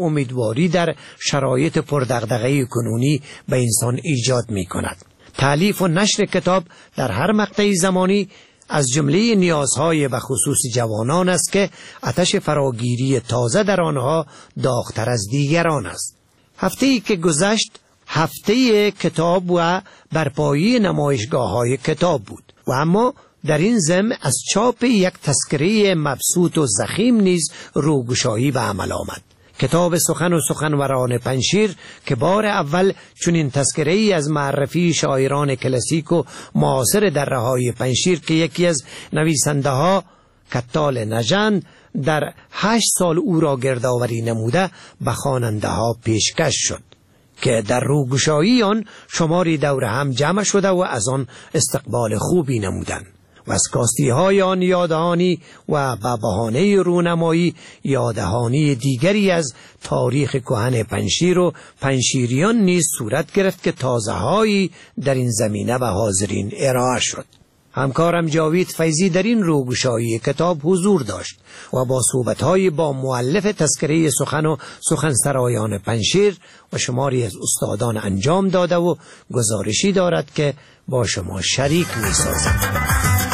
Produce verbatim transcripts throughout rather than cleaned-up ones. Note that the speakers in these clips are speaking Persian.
امیدواری در شرایط پردغدغه کنونی به انسان ایجاد می کند. تألیف و نشر کتاب در هر مقطع زمانی از جمله نیازهای به خصوص جوانان است که آتش فراگیری تازه در آنها داغ‌تر از دیگران است. هفته‌ای که گذشت هفته کتاب و برپایی نمایشگاه‌های کتاب بود و اما در این ضمن از چاپ یک تذکره مبسوط و ضخیم نیز روگشایی به عمل آمد. کتاب سخن و سخنوران پنجشیر که بار اول چنین تذکره‌ای از معرفی شاعران کلاسیک و معاصر دره‌های پنجشیر که یکی از نویسنده‌ها کتال نژند در هشت سال او را گردآوری نموده به خواننده‌ها پیشکش شد که در روگشایی آن شماری دور هم جمع شده و از آن استقبال خوبی نمودند و از کاستی های آن یادهانی و به بهانه رونمایی یادهانی دیگری از تاریخ کهن پنجشیر و پنجشیریان نیز صورت گرفت که تازه هایی در این زمینه به حاضرین ارائه شد. همکارم جاوید فیضی در این روگشایی کتاب حضور داشت و با صحبت‌های با مؤلف تذکره سخن و سخنسرایان پنجشیر و شماری از استادان انجام داده و گزارشی دارد که با شما شریک می‌سازم.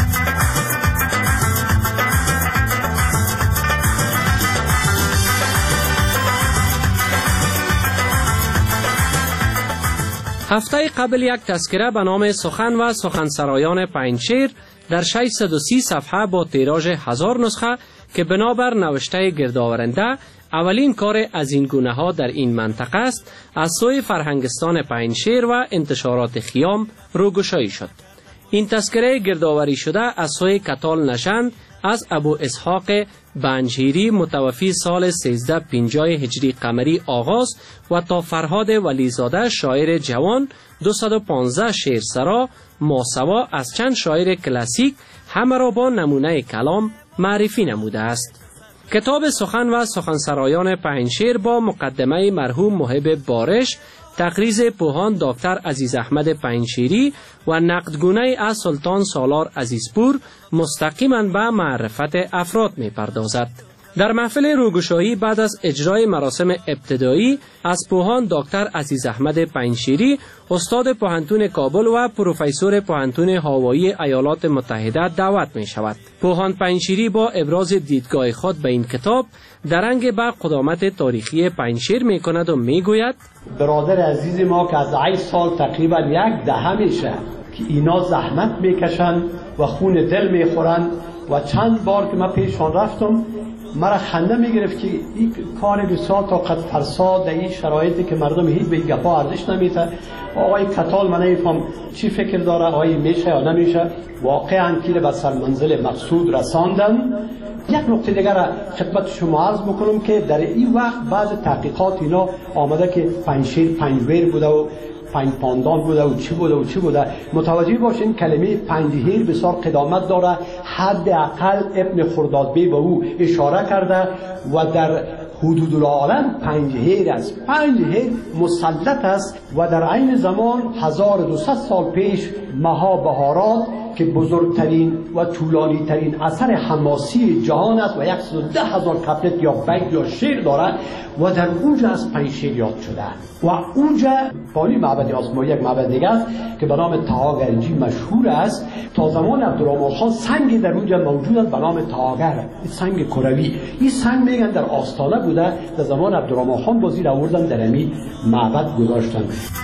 هفته قبل یک تذکره به نام سخن و سخنسرایان پنجشیر در ششصد و سی صفحه با تیراژ هزار نسخه که بنابر نوشته گردآورنده اولین کار از این گونه ها در این منطقه است از سوی فرهنگستان پنجشیر و انتشارات خیام روگشایی شد. این تذکره گردآوری شده از سوی کتال نژند از ابو اسحاق بنجهیری متوفی سال سیزده پنجاه هجری قمری آغاز و تا فرهاد ولیزاده شاعر جوان دویست و پانزده شعر سرا ماسوا از چند شاعر کلاسیک همه را با نمونه کلام معرفی نموده است. کتاب سخن و سخنسرایان پنجشیر با مقدمه مرحوم محب بارش، تقریض پوهان دکتر عزیز احمد پنجشیری و نقدگونه از سلطان سالار عزیزپور مستقیما به معرفت افراد می پردازد. در محفل روگشایی بعد از اجرای مراسم ابتدایی از پوهان دکتر عزیز احمد پنجشیری استاد پوهنتون کابل و پروفسور پوهنتون هاوایی ایالات متحده دعوت می شود. پوهان پنجشیری با ابراز دیدگاه خود به این کتاب درنگ به قدامت تاریخی پنجشیر می کند و می گوید برادر عزیز ما که از هشت سال تقریبا یک دهه میشه که اینا زحمت میکشن و خون دل میخورن و چند بار که من پیشان رفتم مرا خنده میگرفت که این کار بسیار طاقت فرسا در این شرایطی که مردم هیچ به گپا ارزش نمیده. آقای کتال من نمیفهم چی فکر داره، آقای میشه یا نمیشه. واقعا که به سر منزل مقصود رساندن. یک نکته دیگر خدمت شما عرض میکنم که در این وقت بعض تحقیقات اینا آمده که پنجشیر پنجویر بوده و پنج پاندان بوده و چی بوده و چی بوده. متوجه باشین کلمه پنجهیر بسیار قدامت داره. حداقل ابن خردادبی به او اشاره کرده و در حدود العالم پنجهیر است. پنجهیر مسلط است و در عین زمان هزار و دویست سال پیش مها بهارات که بزرگترین و طولانی ترین اثر حماسی جهان است و صد و ده هزار کپلت یا بیت یا شعر دارد و در اونجا از پنجشیر یاد شده و اونجا پالی معبد آسما یک معبد دیگه است که به نام تهاگرجی مشهور است. تا زمان عبدالرحمن خان سنگی در اونجا موجود است به نام تهاگر، این سنگ کروی. این سنگ میگن در آستانه بوده، در زمان عبدالرحمن خان بازی آوردن در همین معبد گذاشتن.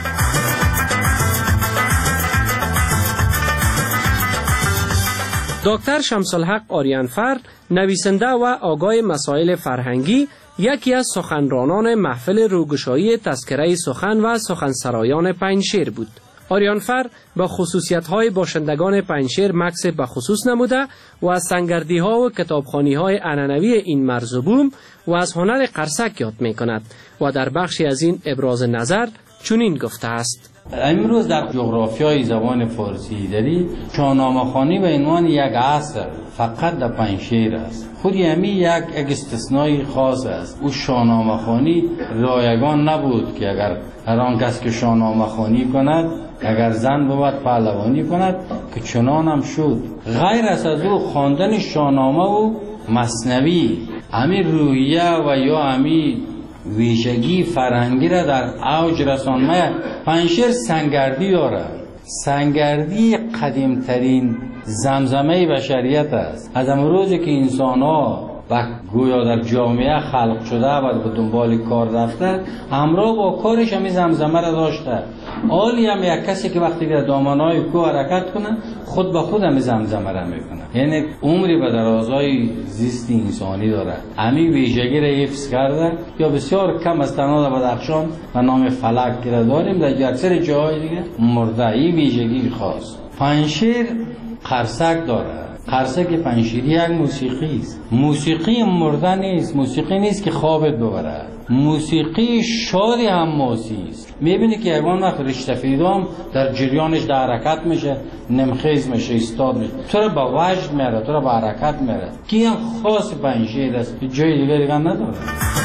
دکتر شمس الحق آریانفر نویسنده و آگاه مسائل فرهنگی یکی از سخنرانان محفل روگشایی تذکره سخن و سخنسرایان پنجشیر بود. آریانفر با خصوصیت‌های باشندگان پنجشیر مکس به خصوص نموده و از سنگردی‌ها و کتابخوانی‌های عنعنوی این مرز و بوم و از هنر قرصک یاد می‌کند و در بخشی از این ابراز نظر چنین گفته است: امروز در جغرافیای زبان فارسی داری شاهنامه‌خوانی به عنوان یک عصر فقط در پنجشیر است. خود همی یک استثنایی خاص است. او شاهنامه‌خوانی رایگان نبود که اگر هر آن کس که شاهنامه‌خوانی کند اگر زن بود پهلوانی کند که چنان هم شد. غیر از او خواندن شاهنامه و مثنوی امی روحیه و یا امی ویژگی فرهنگی را در اوج رسانده. پنجشیر سنگردی داره. سنگردی قدیمترین زمزمه بشریت است. از امروزی که انسان ها و گویا در جامعه خلق شده و به دنبال کار رفته، همراه با کارش همی زمزمه را داشته. حالی هم یک کسی که وقتی که دامنهای کوه حرکت کنه، خود به خود همی زمزمه را میکنه. یعنی عمری به درازای زیست انسانی داره. همی ویژگی را حفظ کرده. یا بسیار کم از تنها بدخشان و نام فلک را داریم، در اکثر جاهای دیگه مرده. این ویژگی خاص. پنجشیر قرصک داره. قرصک پنجشیری یک موسیقی است. موسیقی مرده نیست. موسیقی نیست که خوابت ببره. موسیقی شادی حماسی است. میبینی که حیوان وقت رشته فیدام در جریانش در حرکت میشه، نمخیز میشه، استاد میشه، تو را به وجد میره، تو را به حرکت میره. کی هم خاص پنجشیر است، جای دیگه دیگه نداره.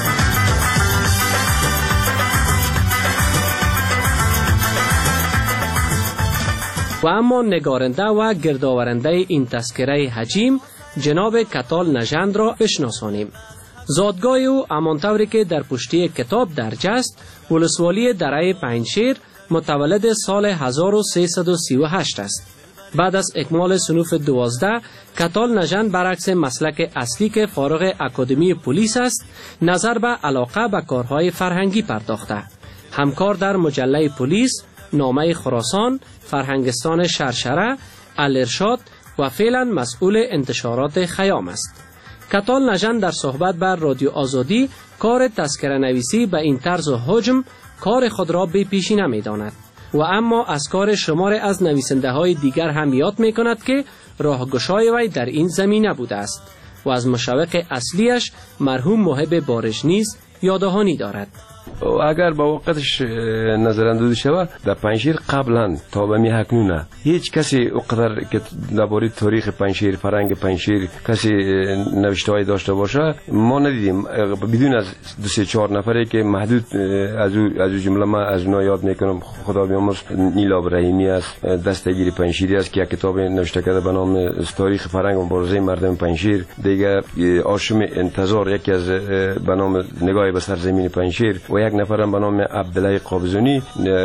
و اما نگارنده و گردآورنده این تذکره حجیم جناب کتال نژند را بشناسانیم. زادگاه او همانطوری که در پشتی کتاب درج است، ولسوالی دره پنجشیر متولد سال هزار و سیصد و سی و هشت است. بعد از اکمال صنوف دوازده، کتال نژند برعکس مسلک اصلی که فارغ اکادمی پلیس است، نظر به علاقه به کارهای فرهنگی پرداخته. همکار در مجله پلیس، نامه خراسان، فرهنگستان شرشره، الارشاد و فعلا مسئول انتشارات خیام است. کتال نژند در صحبت بر رادیو آزادی کار تذکره نویسی به این طرز و حجم کار خود را بی پیشی نمی داند و اما از کار شمار از نویسنده های دیگر هم یاد می کند که راهگشای وی در این زمینه بوده است و از مشوق اصلیش مرحوم محب بارش نیز یادهانی دارد. اگر با وقتش نظراندازی شود، در پنجشیر قبلا تا به می اکنون هیچ کسی اقدر که درباره تاریخ پنجشیر، فرهنگ پنجشیر کسی نوشته‌ای داشته باشه ما ندیدیم، بدون از دو سه چهار نفری که محدود از او از جمله ما از اونها یاد میکنم. خدا بیامرز نیلا ابراهیمی است، دستگیری پنجشیری است که یک کتاب نوشته کرده به نام تاریخ فرهنگ و مبارزه مردم پنجشیر. دیگه هاشم انتظار یکی از به نام نگاه به سرزمین پنجشیر و یک نفرم به نام عبدالله قابزونی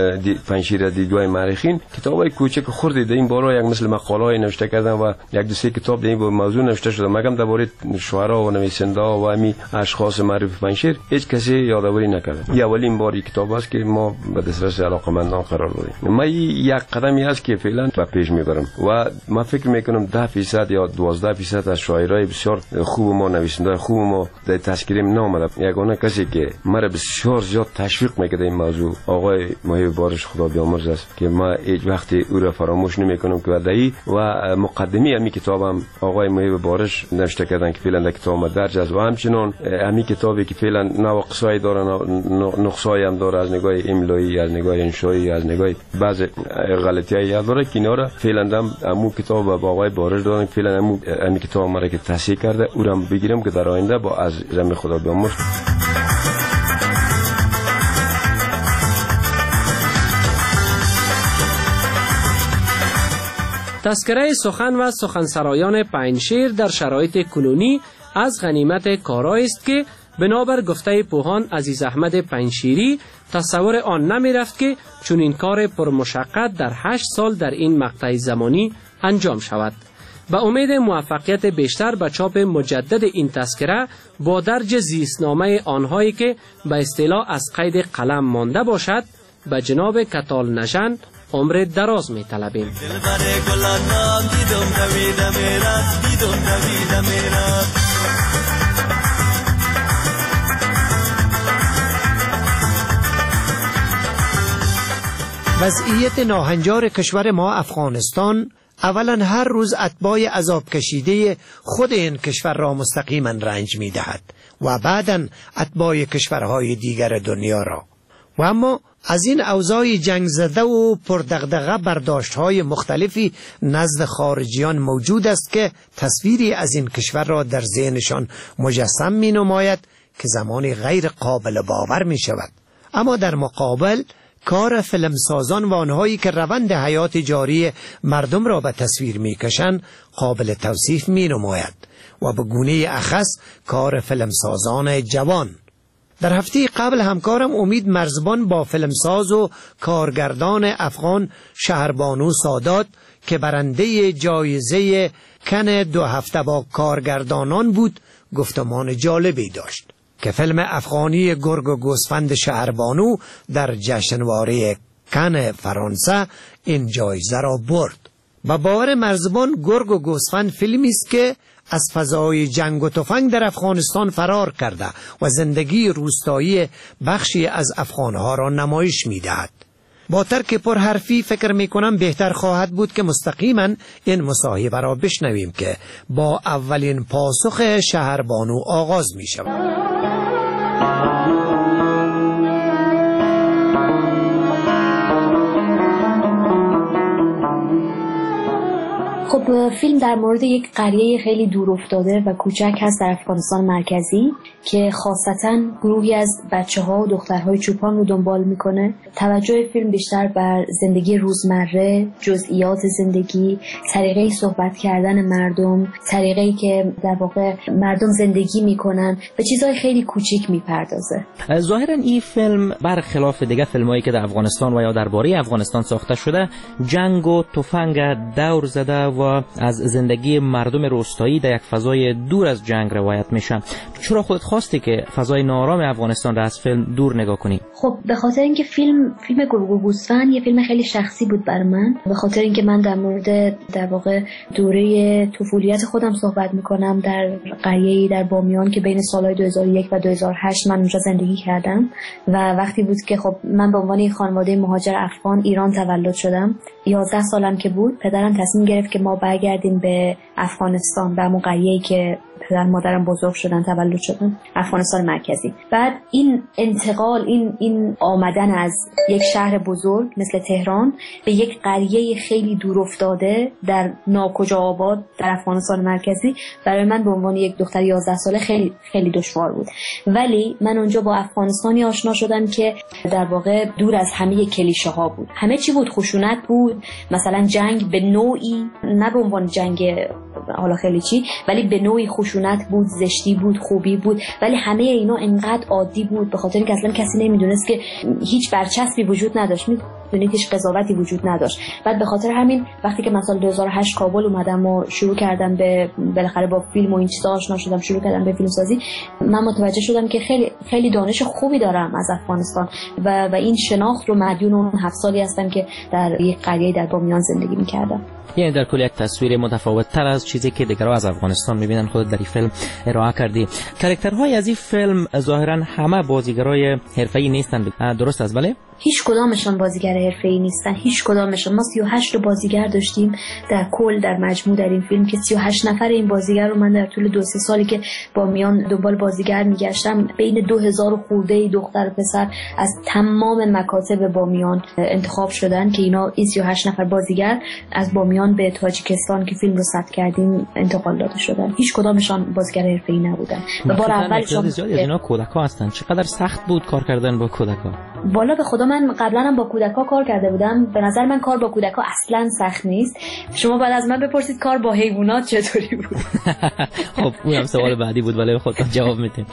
پنجشیر دیدگاه مورخین. کتابای کوچک خرد در این باره یک مثل مقاله‌ای نوشته کردن و یک دو سه کتاب در این موضوع نوشته شده. مگم درباره شعرا و نویسنده و همین اشخاص معروف پنجشیر هیچ کسی یادآوری نکرده. این اولین بار کتاب است که ما به دسترس علاقمندان قرار دادیم. ما یک قدمی است که فعلا به پیش میبرم و ما فکر میکنم ده درصد یا دوازده درصد از شاعرای بسیار خوب ما، نویسنده خوب ما در تذکره نامده. یگانه کسی که مرا بسیار زیاد تشویق میکرده این موضوع آقای محب بارش، خدا بیامرز است، که ما هیچ وقت او را فراموش نمیکنم که ودایی و مقدمی همین کتابم آقای محب بارش نوشته کردن که فعلا در کتاب ما درج است و همچنان همین کتابی که فعلا نواقصای داره، نقصای هم داره، از نگاه املایی، از نگاه انشایی، از نگاه بعض غلطی‌های داره که اینا را فعلا هم همون کتاب با آقای بارش دادن. فعلا همون همین کتاب ما را که تصحیح کرده او را بگیرم که در آینده با از زمین خدا بیامرز. تذکره سخن و سخنسرایان پنجشیر در شرایط کنونی از غنیمت کارایی است که بنابر گفته پوهان عزیز احمد پنجشیری تصور آن نمی رفت که چون این کار پرمشقت در هشت سال در این مقطع زمانی انجام شود. با امید موفقیت بیشتر به چاپ مجدد این تذکره با درج زیستنامه آنهایی که به اصطلاح از قید قلم مانده باشد، به جناب کتال نژند عمر دراز می طلبیم. وضعیت ناهنجار کشور ما افغانستان اولا هر روز اتباع عذاب کشیده خود این کشور را مستقیما رنج می دهد و بعدا اتباع کشورهای دیگر دنیا را. و اما از این اوضاع جنگ زده و پردغدغه برداشت‌های مختلفی نزد خارجیان موجود است که تصویری از این کشور را در ذهنشان مجسم می نماید که زمانی غیر قابل باور می شود. اما در مقابل کار فیلمسازان و آنهایی که روند حیات جاری مردم را به تصویر می کشند قابل توصیف می نماید و به گونه اخص کار فیلمسازان جوان. در هفته قبل همکارم امید مرزبان با فیلمساز و کارگردان افغان شهربانو سادات که برنده جایزه کن دو هفته با کارگردانان بود گفتمان جالبی داشت که فیلم افغانی گرگ و گوسفند شهربانو در جشنواره کن فرانسه این جایزه را برد. با باور مرزبان گرگ و گوسفند فیلمی است که از فضای جنگ و تفنگ در افغانستان فرار کرده و زندگی روستایی بخشی از افغانها را نمایش می‌دهد. با ترک پرحرفی فکر می‌کنم بهتر خواهد بود که مستقیما این مصاحبه را بشنویم که با اولین پاسخ شهربانو آغاز می‌شود. خب فیلم در مورد یک قریه خیلی دور افتاده و کوچک هست در افغانستان مرکزی که خاصتاً گروهی از بچه‌ها و دخترهای چوپان رو دنبال میکنه. توجه فیلم بیشتر بر زندگی روزمره، جزئیات زندگی، طریقه صحبت کردن مردم، طریقه‌ای که در واقع مردم زندگی میکنن به چیزهای خیلی کوچیک میپردازه. ظاهراً این فیلم برخلاف دیگه فیلمایی که در افغانستان و یا درباره افغانستان ساخته شده جنگ و تفنگ دور زده و از زندگی مردم روستایی در یک فضای دور از جنگ روایت میشه. چرا خودت خواستی که فضای نارام افغانستان را از فیلم دور نگاه کنی؟ خب به خاطر اینکه فیلم فیلم گرگ و گوسفند یه فیلم خیلی شخصی بود برای من، به خاطر اینکه من در مورد در واقع دوره طفولیت خودم صحبت میکنم در قریه‌ای در بامیان که بین سالهای دو هزار و یک و دو هزار و هشت من اونجا زندگی کردم و وقتی بود که خب من به عنوان یک خانواده مهاجر افغان ایران تولد شدم. یازده سالم که بود پدرم تصمیم گرفت که ما برگردیم به افغانستان، به همون قریه‌ای که پدر مادرم بزرگ شدن تولد شدن، افغانستان مرکزی. بعد این انتقال این این آمدن از یک شهر بزرگ مثل تهران به یک قریه خیلی دور افتاده در ناکجا آباد در افغانستان مرکزی برای من به عنوان یک دختر یازده ساله خیلی خیلی دشوار بود. ولی من اونجا با افغانستانی آشنا شدم که در واقع دور از همه کلیشه ها بود. همه چی بود، خشونت بود، مثلا جنگ به نوعی، نه به عنوان جنگ حالا خیلی چی، ولی به نوعی خشونت بود، زشتی بود، خوبی بود، ولی همه اینا انقدر عادی بود به خاطر اینکه اصلا کسی نمیدونست که هیچ برچسبی وجود نداشت، میدونید هیچ قضاوتی وجود نداشت. بعد به خاطر همین وقتی که مثلا دو هزار و هشت کابل اومدم و شروع کردم به بالاخره با فیلم و این چیزا آشنا شدم، شروع کردم به فیلم سازی، من متوجه شدم که خیلی خیلی دانش خوبی دارم از افغانستان و و این شناخت رو مدیون اون هفت سالی هستم که در یک قریه در بامیان زندگی می‌کردم. یعنی در کل یک تصویر متفاوت تر از چیزی که دیگرها از افغانستان میبینن خودت در این فیلم ارائه کردی. کاراکترهای از این فیلم ظاهرا همه بازیگرای حرفه‌ای نیستن، درست است؟ بله؟ هیچ کدامشان بازیگر حرفه‌ای نیستن، هیچ کدامشان. ما سی و هشت بازیگر داشتیم در کل در مجموع در این فیلم که سی و هشت نفر این بازیگر رو من در طول دو سه سالی که با میان دنبال بازیگر میگشتم بین دو هزار خورده دختر و پسر از تمام مکاتب بامیان انتخاب شدن که اینا این سی و هشت نفر بازیگر از بامیان به تاجیکستان که فیلم رو ثبت کردیم انتقال داده شدن. هیچ کدامشان بازیگر حرفه‌ای نبودن. و بار اولشون زیادی از اینا کودک‌ها هستن. چقدر سخت بود کار کردن با کودک‌ها؟ والا به خدا من قبلا هم با کودک‌ها کار کرده بودم. به نظر من کار با کودک‌ها اصلاً سخت نیست. شما بعد از من بپرسید کار با حیوانات چطوری بود. خب اونم سوال بعدی بود ولی خودتون جواب میدین.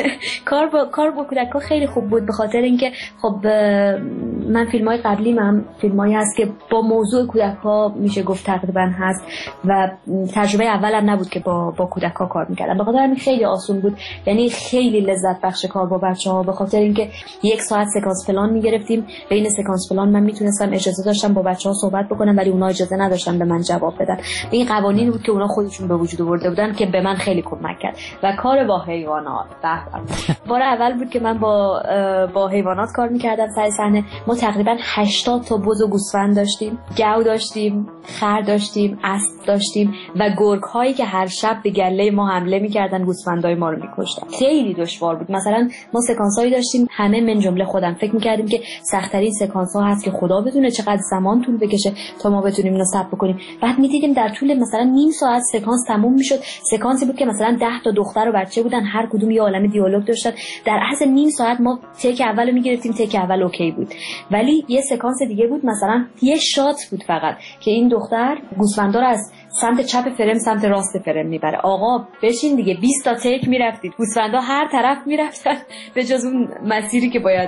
کار با کار با کودک‌ها خیلی خوب بود به خاطر اینکه خب من فیلم‌های قبلی هم فیلمایی هست که با موضوع کودک‌ها میشه گفت تقریبا هست و تجربه اولم نبود که با با کودک‌ها کار می‌کردم. به خاطر همین خیلی آسون بود. یعنی خیلی لذت بخش کار با بچه‌ها به خاطر اینکه یک ساعت سکانس پلان می‌گرفتیم. بین سکانس پلان من میتونستم اجازه داشتم با بچه‌ها صحبت بکنم ولی اونا اجازه نداشتن به من جواب بدن. این قوانینی بود که اونا خودشون به وجود آورده بودن که به من خیلی کمک کرد. و کار با حیوانات بار اول بود که من با با حیوانات کار می‌کردم سر صحنه. ما تقریبا هشتاد تا بز و گوسفند داشتیم، گاو داشتیم، خر داشتیم، اسب داشتیم و گرگ‌هایی که هر شب به گله ما حمله می‌کردن، گوسفندای ما رو می‌کشتن. خیلی دشوار بود. مثلا ما سکانس‌هایی داشتیم همه من جمله خودم فکر می‌کردیم که سخت‌ترین سکانس‌ها هست که خدا بدونه چقدر زمان طول بکشه تا ما بتونیم اینو ثبت بکنیم. بعد می‌دیدیم در طول مثلا نیم ساعت سکانس تموم می‌شد. سکانسی بود که مثلا ده تا دختر و بچه بودن، هر کدوم یه عالمه دیالوگ داشتن. در عرض نیم ساعت ما تک اولو می‌گرفتیم، تک اول اوکی بود. ولی یه سکانس دیگه بود مثلا یه شات بود فقط که این دختر گوسفندا رو از سمت چپ فرم سمت راست فرم میبره. آقا بشین دیگه، بیست تا تیک میرفتید، گوسفندا هر طرف میرفتن به جز اون مسیری که باید